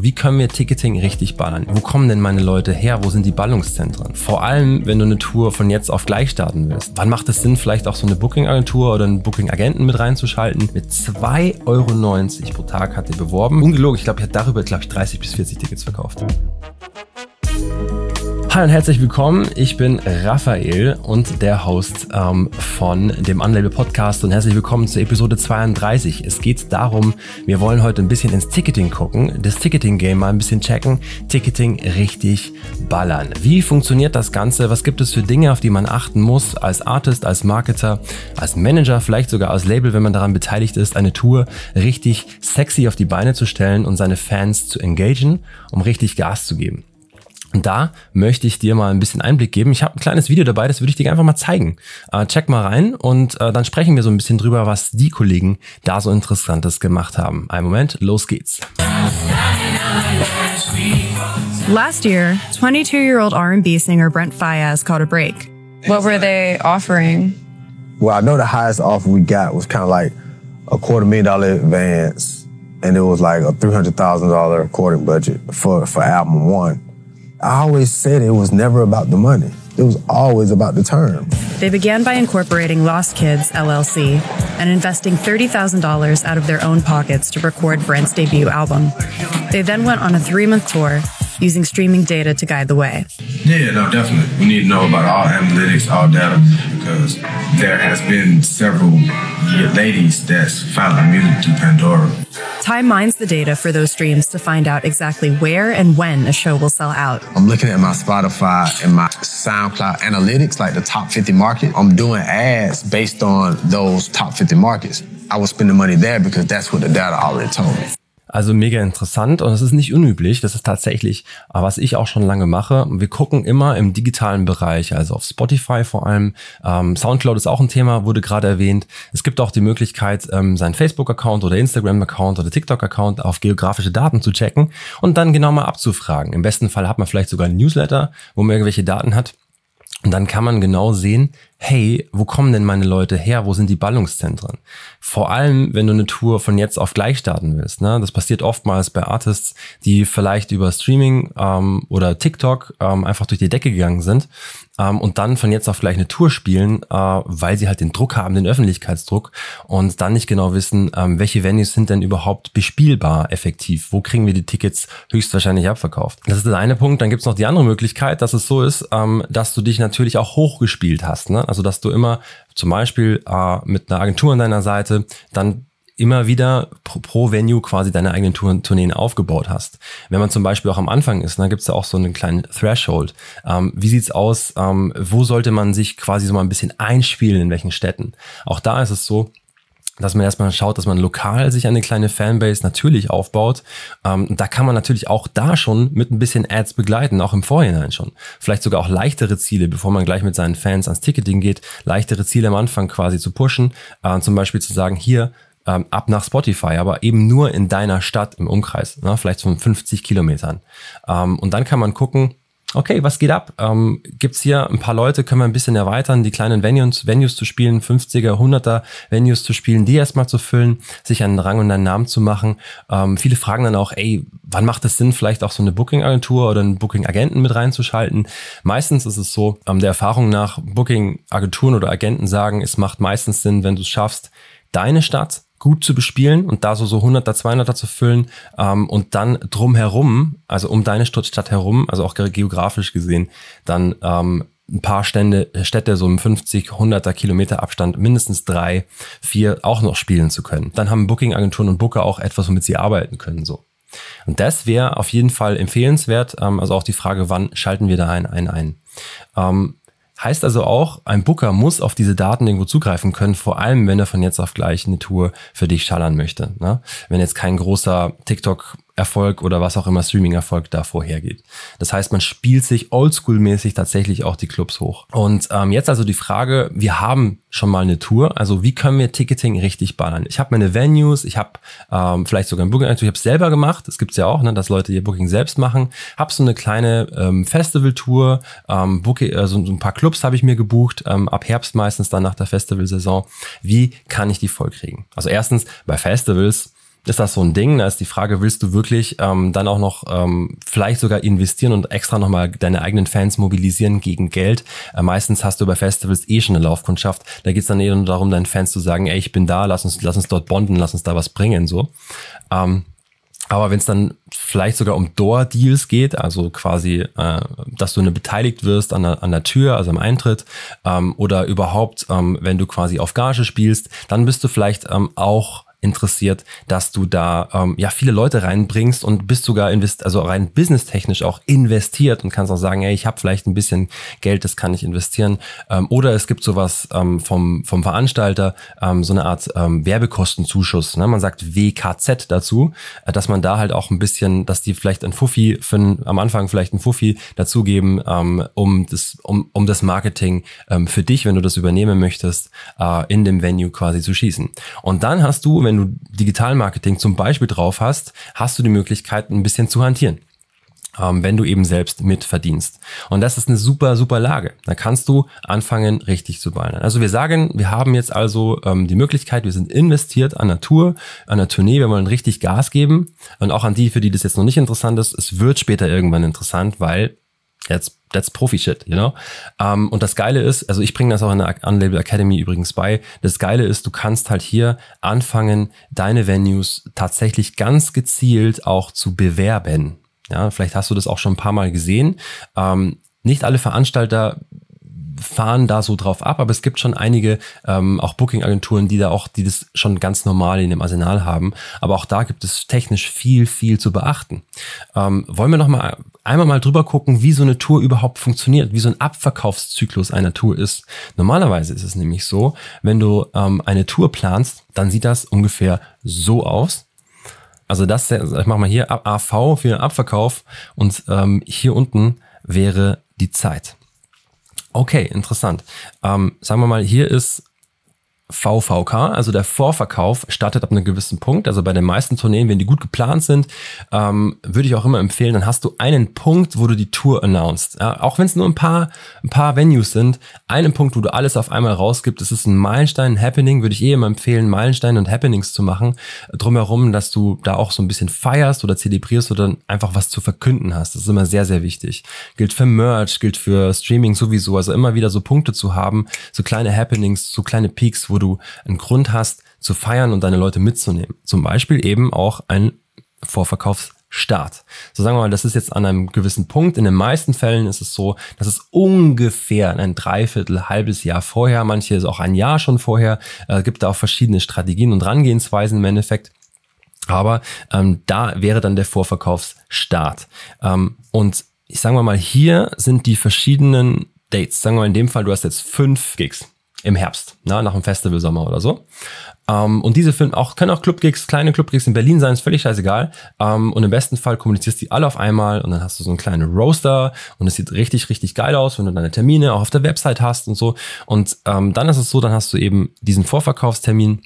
Wie können wir Ticketing richtig ballern? Wo kommen denn meine Leute her? Wo sind die Ballungszentren? Vor allem, wenn du eine Tour von jetzt auf gleich starten willst. Wann macht es Sinn, vielleicht auch so eine Booking-Agentur oder einen Booking-Agenten mit reinzuschalten? Mit 2,90 € pro Tag hat er beworben. Ungelogen, ich glaube, er hat darüber 30 bis 40 Tickets verkauft. Hi und herzlich willkommen, ich bin Raphael und der Host von dem Unlabel Podcast und herzlich willkommen zur Episode 32. Es geht darum, wir wollen heute ein bisschen ins Ticketing gucken, das Ticketing-Game mal ein bisschen checken, Ticketing richtig ballern. Wie funktioniert das Ganze? Was gibt es für Dinge, auf die man achten muss als Artist, als Marketer, als Manager, vielleicht sogar als Label, wenn man daran beteiligt ist, eine Tour richtig sexy auf die Beine zu stellen und seine Fans zu engagen, um richtig Gas zu geben. Und da möchte ich dir mal ein bisschen Einblick geben. Ich habe ein kleines Video dabei, das würde ich dir einfach mal zeigen. Check mal rein und dann sprechen wir so ein bisschen drüber, was die Kollegen da so Interessantes gemacht haben. Einen Moment, los geht's. Last year, 22-year-old R&B singer Brent Faiyaz caught a break. What were they offering? Well, I know the highest offer we got was kind of like a $250,000 advance, and it was like a $300,000 recording budget for album one. I always said it was never about the money. It was always about the terms. They began by incorporating Lost Kids, LLC, and investing $30,000 out of their own pockets to record Brent's debut album. They then went on a 3-month tour, using streaming data to guide the way. Yeah, no, definitely. We need to know about all analytics, all data, because there has been several ladies that's found their music through Pandora. Time mines the data for those streams to find out exactly where and when a show will sell out. I'm looking at my Spotify and my SoundCloud analytics, like the top 50 market. I'm doing ads based on those top 50 markets. I will spend the money there because that's what the data already told me. Also mega interessant und es ist nicht unüblich, das ist tatsächlich, was ich auch schon lange mache. Wir gucken immer im digitalen Bereich, also auf Spotify vor allem. Soundcloud ist auch ein Thema, wurde gerade erwähnt. Es gibt auch die Möglichkeit, seinen Facebook-Account oder Instagram-Account oder TikTok-Account auf geografische Daten zu checken und dann genau mal abzufragen. Im besten Fall hat man vielleicht sogar einen Newsletter, wo man irgendwelche Daten hat. Und dann kann man genau sehen, hey, wo kommen denn meine Leute her? Wo sind die Ballungszentren? Vor allem, wenn du eine Tour von jetzt auf gleich starten willst. Ne? Das passiert oftmals bei Artists, die vielleicht über Streaming oder TikTok einfach durch die Decke gegangen sind und dann von jetzt auf gleich eine Tour spielen, weil sie halt den Druck haben, den Öffentlichkeitsdruck und dann nicht genau wissen, welche Venues sind denn überhaupt bespielbar effektiv? Wo kriegen wir die Tickets höchstwahrscheinlich abverkauft? Das ist der eine Punkt. Dann gibt's noch die andere Möglichkeit, dass es so ist, dass du dich natürlich auch hochgespielt hast. Ne? Also dass du immer zum Beispiel mit einer Agentur an deiner Seite dann immer wieder pro Venue quasi deine eigenen Tourneen aufgebaut hast. Wenn man zum Beispiel auch am Anfang ist, dann gibt's ja auch so einen kleinen Threshold. Wie sieht's aus? Wo sollte man sich quasi so mal ein bisschen einspielen, in welchen Städten? Auch da ist es so, dass man erstmal schaut, dass man lokal sich eine kleine Fanbase natürlich aufbaut. Da kann man natürlich auch da schon mit ein bisschen Ads begleiten, auch im Vorhinein schon. Vielleicht sogar auch leichtere Ziele, bevor man gleich mit seinen Fans ans Ticketing geht, leichtere Ziele am Anfang quasi zu pushen. Zum Beispiel zu sagen, hier, ab nach Spotify, aber eben nur in deiner Stadt im Umkreis, ne, vielleicht von 50 Kilometern. Und dann kann man gucken, okay, was geht ab? Gibt's hier ein paar Leute, können wir ein bisschen erweitern, die kleinen Venues zu spielen, 50er, 100er Venues zu spielen, die erstmal zu füllen, sich einen Rang und einen Namen zu machen. Viele fragen dann auch, ey, wann macht es Sinn, vielleicht auch so eine Booking-Agentur oder einen Booking-Agenten mit reinzuschalten? Meistens ist es so, der Erfahrung nach, Booking-Agenturen oder Agenten sagen, es macht meistens Sinn, wenn du es schaffst, deine Stadt gut zu bespielen und da so 100er, 200er zu füllen und dann drumherum, also um deine Stadt herum, also auch geografisch gesehen, dann ein paar Städte so im 50, 100er Kilometer Abstand, mindestens 3, 4 auch noch spielen zu können. Dann haben Booking-Agenturen und Booker auch etwas, womit sie arbeiten können. So. Und das wäre auf jeden Fall empfehlenswert, also auch die Frage, wann schalten wir da ein. Heißt also auch, ein Booker muss auf diese Daten irgendwo zugreifen können, vor allem wenn er von jetzt auf gleich eine Tour für dich schallern möchte. Ne? Wenn jetzt kein großer TikTok-Erfolg oder was auch immer Streaming-Erfolg da vorhergeht. Das heißt, man spielt sich oldschool-mäßig tatsächlich auch die Clubs hoch. Und jetzt also die Frage, wir haben schon mal eine Tour, also wie können wir Ticketing richtig ballern? Ich habe meine Venues, ich habe vielleicht sogar ein Booking, ich habe es selber gemacht, das gibt's ja auch, ne, dass Leute ihr Booking selbst machen, habe so eine kleine Festival-Tour, so ein paar Clubs habe ich mir gebucht, ab Herbst meistens dann nach der Festivalsaison. Wie kann ich die voll kriegen? Also erstens, bei Festivals ist das so ein Ding. Da ist die Frage, willst du wirklich dann auch noch vielleicht sogar investieren und extra nochmal deine eigenen Fans mobilisieren gegen Geld? Meistens hast du bei Festivals schon eine Laufkundschaft. Da geht's dann nur darum, deinen Fans zu sagen, ey, ich bin da, lass uns dort bonden, lass uns da was bringen. So. Aber wenn es dann vielleicht sogar um Door-Deals geht, also quasi, dass du beteiligt wirst an der Tür, also am Eintritt, oder überhaupt, wenn du quasi auf Gage spielst, dann bist du vielleicht auch interessiert, dass du da viele Leute reinbringst und bist sogar also rein businesstechnisch auch investiert und kannst auch sagen, hey, ich habe vielleicht ein bisschen Geld, das kann ich investieren. Oder es gibt sowas vom Veranstalter, so eine Art Werbekostenzuschuss. Ne? Man sagt WKZ dazu, dass man da halt auch ein bisschen, dass die vielleicht ein Fuffi am Anfang vielleicht ein Fuffi dazugeben, um das Marketing für dich, wenn du das übernehmen möchtest, in dem Venue quasi zu schießen. Und dann hast du, wenn du Digitalmarketing zum Beispiel drauf hast, hast du die Möglichkeit, ein bisschen zu hantieren, wenn du eben selbst mitverdienst. Und das ist eine super, super Lage. Da kannst du anfangen, richtig zu ballern. Also wir sagen, wir haben jetzt also die Möglichkeit, wir sind investiert an der Tour, an der Tournee, wir wollen richtig Gas geben. Und auch an die, für die das jetzt noch nicht interessant ist, es wird später irgendwann interessant, weil that's Profi-Shit, you know? Und das Geile ist, also ich bringe das auch in der Unlabel Academy übrigens bei, das Geile ist, du kannst halt hier anfangen, deine Venues tatsächlich ganz gezielt auch zu bewerben. Ja, vielleicht hast du das auch schon ein paar Mal gesehen. Nicht alle Veranstalter fahren da so drauf ab, aber es gibt schon einige auch Booking-Agenturen, die das schon ganz normal in dem Arsenal haben. Aber auch da gibt es technisch viel, viel zu beachten. Wollen wir noch mal einmal mal drüber gucken, wie so eine Tour überhaupt funktioniert, wie so ein Abverkaufszyklus einer Tour ist. Normalerweise ist es nämlich so, wenn du eine Tour planst, dann sieht das ungefähr so aus. Also ich mache mal hier AV für Abverkauf und hier unten wäre die Zeit. Okay, interessant. Sagen wir mal, hier ist VVK, also der Vorverkauf startet ab einem gewissen Punkt. Also bei den meisten Tourneen, wenn die gut geplant sind, würde ich auch immer empfehlen, dann hast du einen Punkt, wo du die Tour announcest. Ja, auch wenn es nur ein paar Venues sind, einen Punkt, wo du alles auf einmal rausgibst. Es ist ein Meilenstein, ein Happening, würde ich immer empfehlen, Meilensteine und Happenings zu machen. Drumherum, dass du da auch so ein bisschen feierst oder zelebrierst oder einfach was zu verkünden hast. Das ist immer sehr, sehr wichtig. Gilt für Merch, gilt für Streaming sowieso. Also immer wieder so Punkte zu haben, so kleine Happenings, so kleine Peaks, wo du einen Grund hast zu feiern und deine Leute mitzunehmen. Zum Beispiel eben auch ein Vorverkaufsstart. So sagen wir mal, das ist jetzt an einem gewissen Punkt. In den meisten Fällen ist es so, dass es ungefähr ein Dreiviertel, halbes Jahr vorher, manche ist auch ein Jahr schon vorher, gibt da auch verschiedene Strategien und Herangehensweisen im Endeffekt. Aber da wäre dann der Vorverkaufsstart. Und ich sage mal, hier sind die verschiedenen Dates. Sagen wir mal in dem Fall, du hast jetzt 5 Gigs. Im Herbst, nach dem Festivalsommer oder so. Und diese können auch Clubgigs, kleine Clubgigs in Berlin sein, ist völlig scheißegal. Und im besten Fall kommunizierst du die alle auf einmal und dann hast du so einen kleinen Roaster und es sieht richtig, richtig geil aus, wenn du deine Termine auch auf der Website hast und so. Und dann ist es so, dann hast du eben diesen Vorverkaufstermin.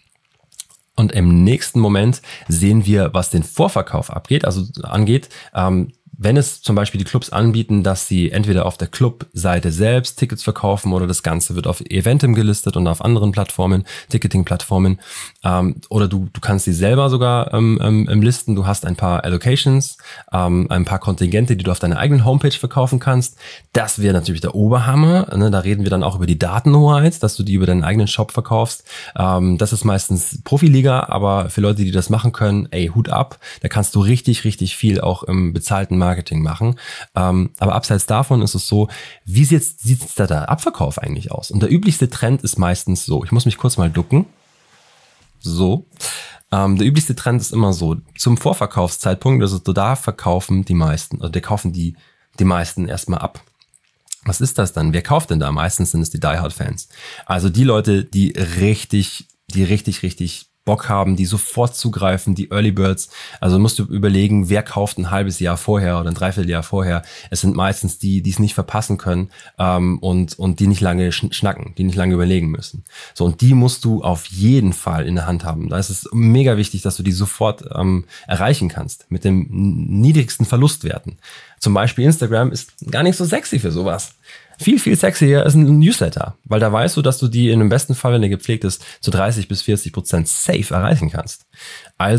Und im nächsten Moment sehen wir, was den Vorverkauf angeht. Wenn es zum Beispiel die Clubs anbieten, dass sie entweder auf der Clubseite selbst Tickets verkaufen oder das Ganze wird auf Eventim gelistet und auf anderen Plattformen, Ticketing-Plattformen, oder du kannst sie selber sogar listen. Du hast ein paar Allocations, ein paar Kontingente, die du auf deiner eigenen Homepage verkaufen kannst. Das wäre natürlich der Oberhammer. Ne? Da reden wir dann auch über die Datenhoheit, dass du die über deinen eigenen Shop verkaufst. Das ist meistens Profiliga, aber für Leute, die das machen können, Hut ab. Da kannst du richtig, richtig viel auch im bezahlten Marketing machen. Aber abseits davon ist es so, wie sieht der Abverkauf eigentlich aus? Und der üblichste Trend ist meistens so. Ich muss mich kurz mal ducken. So. Der üblichste Trend ist immer so. Zum Vorverkaufszeitpunkt, also da verkaufen die meisten, oder kaufen die meisten erstmal ab. Was ist das dann? Wer kauft denn da? Meistens sind es die Die Hard Fans. Also die Leute, die richtig Bock haben, die sofort zugreifen, die Early Birds. Also musst du überlegen, wer kauft ein halbes Jahr vorher oder ein Dreivierteljahr vorher. Es sind meistens die es nicht verpassen können und die nicht lange schnacken, die nicht lange überlegen müssen. So, und die musst du auf jeden Fall in der Hand haben. Da ist es mega wichtig, dass du die sofort erreichen kannst mit den niedrigsten Verlustwerten. Zum Beispiel Instagram ist gar nicht so sexy für sowas. Viel, viel sexier ist ein Newsletter, weil da weißt du, dass du die in dem besten Fall, wenn der gepflegt ist, zu 30-40% safe erreichen kannst. Also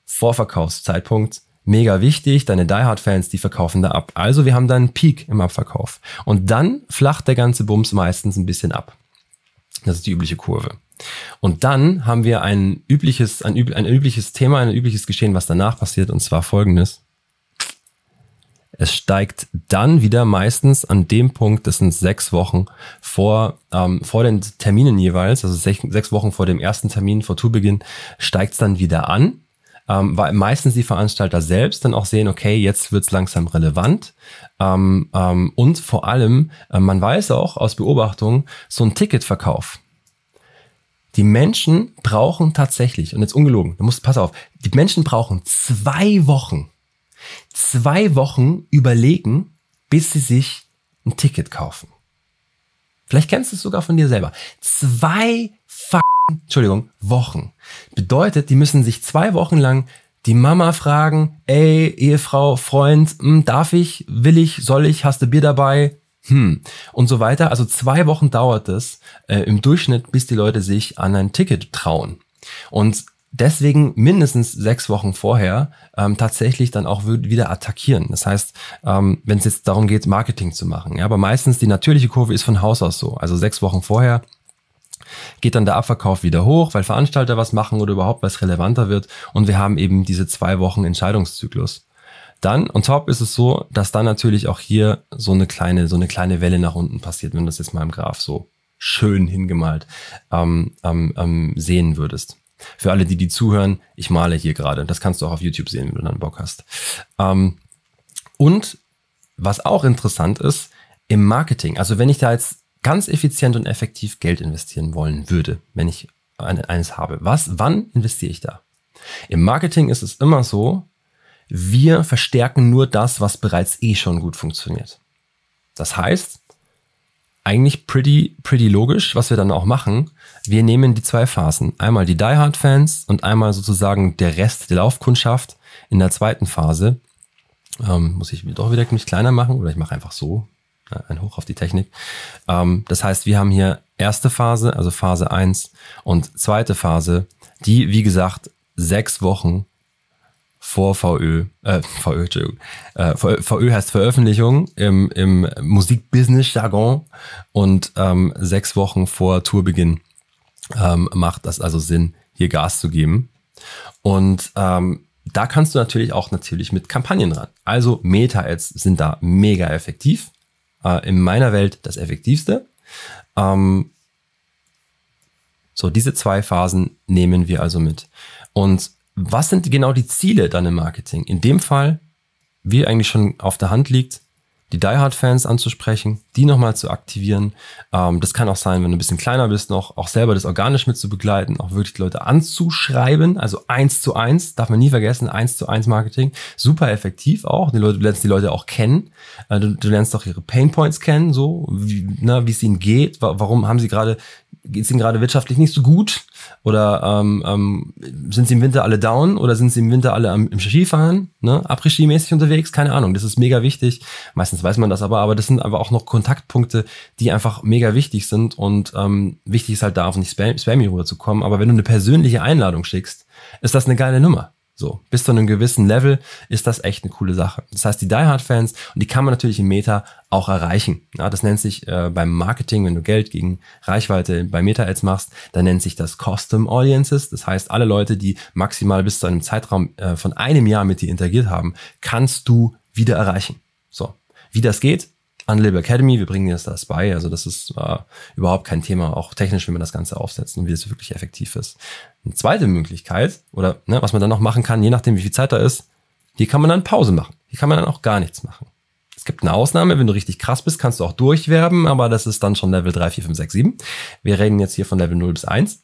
Vorverkaufszeitpunkt, mega wichtig, deine Die Hard-Fans, die verkaufen da ab. Also wir haben da einen Peak im Abverkauf. Und dann flacht der ganze Bums meistens ein bisschen ab. Das ist die übliche Kurve. Und dann haben wir ein übliches Thema, ein übliches Geschehen, was danach passiert, und zwar folgendes. Es steigt dann wieder meistens an dem Punkt, das sind 6 Wochen vor den Terminen jeweils, also 6 Wochen vor dem ersten Termin, vor Tourbeginn, steigt es dann wieder an, weil meistens die Veranstalter selbst dann auch sehen, okay, jetzt wird es langsam relevant. Und vor allem, man weiß auch aus Beobachtung, so ein Ticketverkauf. Die Menschen brauchen tatsächlich, und jetzt ungelogen, pass auf, die Menschen brauchen 2 Wochen. 2 Wochen überlegen, bis sie sich ein Ticket kaufen. Vielleicht kennst du es sogar von dir selber. 2 Wochen. Bedeutet, die müssen sich 2 Wochen lang die Mama fragen, ey, Ehefrau, Freund, darf ich, will ich, soll ich, hast du Bier dabei? Und so weiter. Also 2 Wochen dauert es im Durchschnitt, bis die Leute sich an ein Ticket trauen. Und deswegen mindestens 6 Wochen vorher tatsächlich dann auch wieder attackieren. Das heißt, wenn es jetzt darum geht, Marketing zu machen. Ja, aber meistens die natürliche Kurve ist von Haus aus so. Also 6 Wochen vorher geht dann der Abverkauf wieder hoch, weil Veranstalter was machen oder überhaupt was relevanter wird. Und wir haben eben diese 2 Wochen Entscheidungszyklus. Dann, on top ist es so, dass dann natürlich auch hier so eine kleine Welle nach unten passiert, wenn du das jetzt mal im Graph so schön hingemalt sehen würdest. Für alle, die zuhören, ich male hier gerade. Das kannst du auch auf YouTube sehen, wenn du dann Bock hast. Und was auch interessant ist, im Marketing, also wenn ich da jetzt ganz effizient und effektiv Geld investieren wollen würde, wenn ich eines habe, wann investiere ich da? Im Marketing ist es immer so, wir verstärken nur das, was bereits schon gut funktioniert. Das heißt, eigentlich pretty logisch, was wir dann auch machen. Wir nehmen die 2 Phasen. Einmal die Die Hard Fans und einmal sozusagen der Rest der Laufkundschaft in der zweiten Phase. Muss ich doch wieder mich kleiner machen oder ich mache einfach so. Ein Hoch auf die Technik. Das heißt, wir haben hier erste Phase, also Phase 1 und zweite Phase, die, wie gesagt, 6 Wochen vor VÖ heißt Veröffentlichung im Musikbusiness-Jargon und 6 Wochen vor Tourbeginn macht das also Sinn, hier Gas zu geben. Und da kannst du natürlich mit Kampagnen ran. Also Meta-Ads sind da mega effektiv. In meiner Welt das effektivste. So, diese 2 Phasen nehmen wir also mit. Und was sind genau die Ziele dann im Marketing? In dem Fall, wie eigentlich schon auf der Hand liegt, die Die Hard Fans anzusprechen, die nochmal zu aktivieren. Das kann auch sein, wenn du ein bisschen kleiner bist, noch auch selber das organisch mit zu begleiten, auch wirklich die Leute anzuschreiben, also 1:1, darf man nie vergessen, 1:1 Marketing, super effektiv auch. Du lernst die Leute auch kennen, du lernst auch ihre Painpoints kennen, so wie es ihnen geht, warum geht es ihnen gerade wirtschaftlich nicht so gut oder sind sie im Winter alle down oder sind sie im Winter alle im Skifahren, ne? Après-Ski-mäßig unterwegs, keine Ahnung, das ist mega wichtig. Meistens weiß man das aber das sind aber auch noch Kontaktpunkte, die einfach mega wichtig sind und wichtig ist halt da auch nicht spammy rüberzukommen, aber wenn du eine persönliche Einladung schickst, ist das eine geile Nummer. So, bis zu einem gewissen Level ist das echt eine coole Sache. Das heißt, die Die Hard Fans, und die kann man natürlich im Meta auch erreichen. Ja, das nennt sich beim Marketing, wenn du Geld gegen Reichweite bei Meta-Ads machst, dann nennt sich das Custom Audiences. Das heißt, alle Leute, die maximal bis zu einem Zeitraum von einem Jahr mit dir interagiert haben, kannst du wieder erreichen. So, wie das geht? Unlabel Academy, wir bringen dir das bei, also das ist überhaupt kein Thema, auch technisch, wie man das Ganze aufsetzt und wie das wirklich effektiv ist. Eine zweite Möglichkeit, oder was man dann noch machen kann, je nachdem wie viel Zeit da ist, hier kann man dann Pause machen, hier kann man dann auch gar nichts machen. Es gibt eine Ausnahme, wenn du richtig krass bist, kannst du auch durchwerben, aber das ist dann schon Level 3, 4, 5, 6, 7. Wir reden jetzt hier von Level 0 bis 1.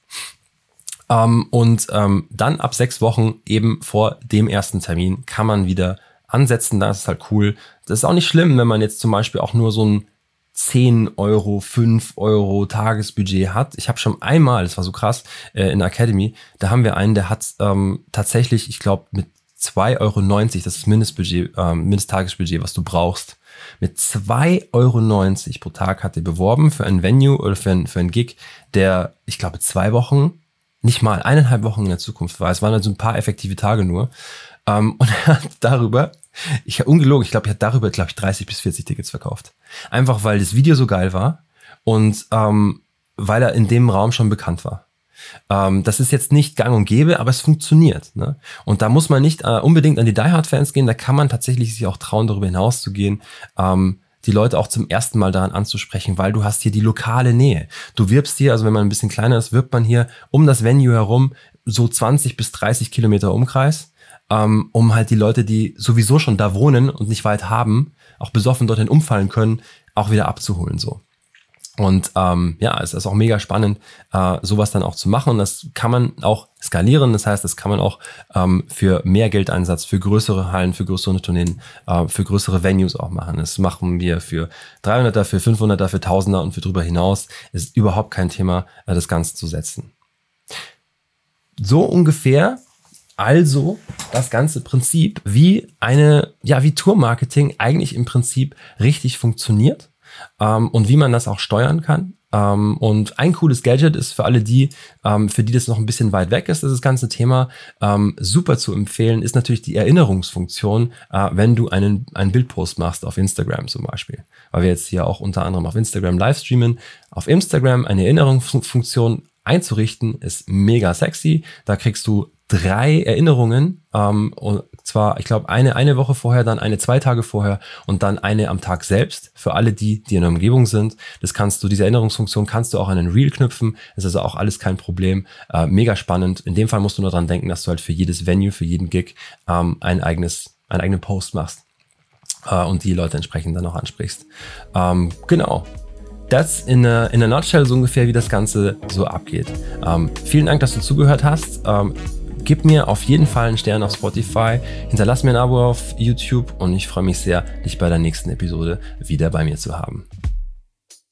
Dann ab 6 Wochen eben vor dem ersten Termin kann man wieder ansetzen, das ist halt cool. Das ist auch nicht schlimm, wenn man jetzt zum Beispiel auch nur so ein 10 Euro, 5 Euro Tagesbudget hat. Ich habe schon einmal, das war so krass, in der Academy, da haben wir einen, der hat tatsächlich, ich glaube, mit 2,90 Euro, das ist Mindesttagesbudget, was du brauchst. Mit 2,90 Euro pro Tag hat er beworben für ein Venue oder für ein Gig, der, ich glaube, 2 Wochen Nicht mal, 1,5 Wochen in der Zukunft war. Es waren also ein paar effektive Tage nur. Und er hat darüber, ungelogen, ich glaube, er hat darüber, 30 bis 40 Tickets verkauft. Einfach, weil das Video so geil war und weil er in dem Raum schon bekannt war. Das ist jetzt nicht gang und gäbe, aber es funktioniert. Ne? Und da muss man nicht unbedingt an die Die Hard-Fans gehen, da kann man tatsächlich sich auch trauen, darüber hinaus zu gehen, die Leute auch zum ersten Mal daran anzusprechen, weil du hast hier die lokale Nähe. Du wirbst hier, also wenn man ein bisschen kleiner ist, wirbt man hier um das Venue herum so 20 bis 30 Kilometer Umkreis, um halt die Leute, die sowieso schon da wohnen und nicht weit haben, auch besoffen dorthin umfallen können, auch wieder abzuholen so. Und es ist auch mega spannend, sowas dann auch zu machen. Und das kann man auch skalieren. Das heißt, das kann man auch für mehr Geldeinsatz, für größere Hallen, für größere Tourneen, für größere Venues auch machen. Das machen wir für 300er, für 500er, für 1000er und für drüber hinaus. Es ist überhaupt kein Thema, das Ganze zu setzen. So ungefähr also das ganze Prinzip, wie Tourmarketing eigentlich im Prinzip richtig funktioniert. Und wie man das auch steuern kann. Und ein cooles Gadget ist für alle die, für die das noch ein bisschen weit weg ist, das ganze Thema, super zu empfehlen, ist natürlich die Erinnerungsfunktion, wenn du einen Bildpost machst auf Instagram zum Beispiel. Weil wir jetzt hier auch unter anderem auf Instagram live streamen. Auf Instagram eine Erinnerungsfunktion einzurichten, ist mega sexy. Da kriegst du 3 Erinnerungen, und zwar, ich glaube, eine Woche vorher, dann eine 2 Tage vorher und dann eine am Tag selbst für alle die in der Umgebung sind. Diese Erinnerungsfunktion kannst du auch an einen Reel knüpfen. Das ist also auch alles kein Problem. Mega spannend. In dem Fall musst du nur dran denken, dass du halt für jedes Venue, für jeden Gig einen eigenen Post machst und die Leute entsprechend dann auch ansprichst. Genau. Das in a nutshell so ungefähr, wie das Ganze so abgeht. Vielen Dank, dass du zugehört hast. Gib mir auf jeden Fall einen Stern auf Spotify, hinterlass mir ein Abo auf YouTube und ich freue mich sehr, dich bei der nächsten Episode wieder bei mir zu haben.